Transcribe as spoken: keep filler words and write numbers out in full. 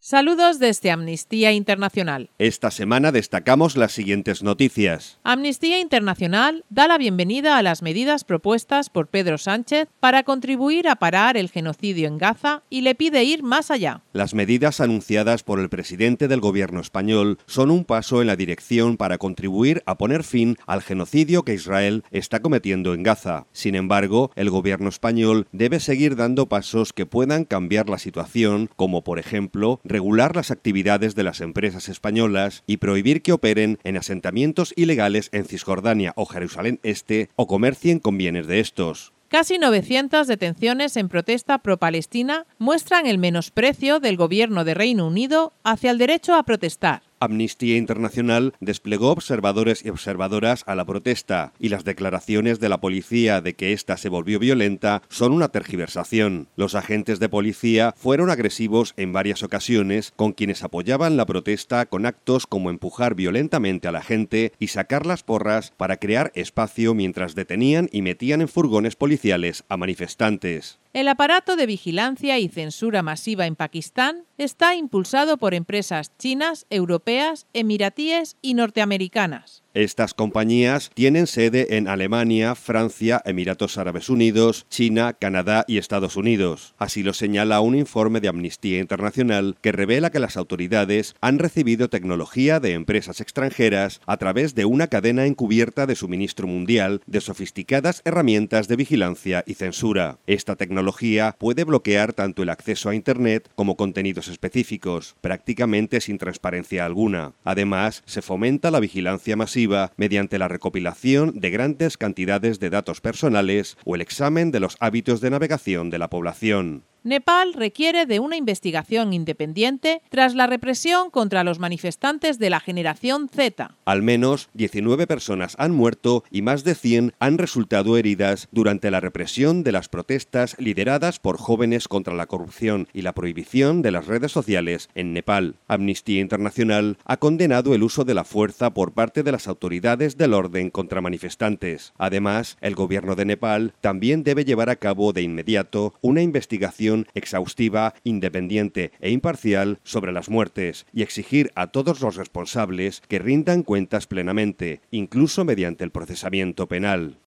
Saludos desde Amnistía Internacional. Esta semana destacamos las siguientes noticias. Amnistía Internacional da la bienvenida a las medidas propuestas por Pedro Sánchez para contribuir a parar el genocidio en Gaza y le pide ir más allá. Las medidas anunciadas por el presidente del gobierno español son un paso en la dirección para contribuir a poner fin al genocidio que Israel está cometiendo en Gaza. Sin embargo, el gobierno español debe seguir dando pasos que puedan cambiar la situación, como por ejemplo, regular las actividades de las empresas españolas y prohibir que operen en asentamientos ilegales en Cisjordania o Jerusalén Este o comercien con bienes de estos. Casi novecientas detenciones en protesta pro-palestina muestran el menosprecio del gobierno de Reino Unido hacia el derecho a protestar. Amnistía Internacional desplegó observadores y observadoras a la protesta, y las declaraciones de la policía de que ésta se volvió violenta son una tergiversación. Los agentes de policía fueron agresivos en varias ocasiones con quienes apoyaban la protesta con actos como empujar violentamente a la gente y sacar las porras para crear espacio mientras detenían y metían en furgones policiales a manifestantes. El aparato de vigilancia y censura masiva en Pakistán está impulsado por empresas chinas, europeas, emiratíes y norteamericanas. Estas compañías tienen sede en Alemania, Francia, Emiratos Árabes Unidos, China, Canadá y Estados Unidos. Así lo señala un informe de Amnistía Internacional que revela que las autoridades han recibido tecnología de empresas extranjeras a través de una cadena encubierta de suministro mundial de sofisticadas herramientas de vigilancia y censura. Esta tecnología puede bloquear tanto el acceso a Internet como contenidos específicos, prácticamente sin transparencia alguna. Además, se fomenta la vigilancia masiva mediante la recopilación de grandes cantidades de datos personales o el examen de los hábitos de navegación de la población. Nepal requiere de una investigación independiente tras la represión contra los manifestantes de la generación Z. Al menos diecinueve personas han muerto y más de cien han resultado heridas durante la represión de las protestas lideradas por jóvenes contra la corrupción y la prohibición de las redes sociales en Nepal. Amnistía Internacional ha condenado el uso de la fuerza por parte de las autoridades del orden contra manifestantes. Además, el gobierno de Nepal también debe llevar a cabo de inmediato una investigación exhaustiva, independiente e imparcial sobre las muertes y exigir a todos los responsables que rindan cuentas plenamente, incluso mediante el procesamiento penal.